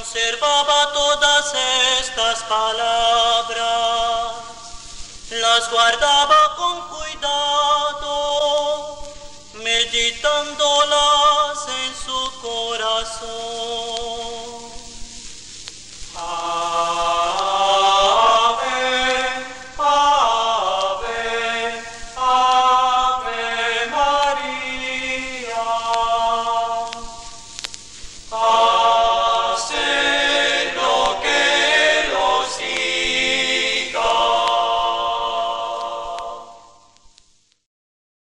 conservaba todas estas palabras, las guardaba con cuidado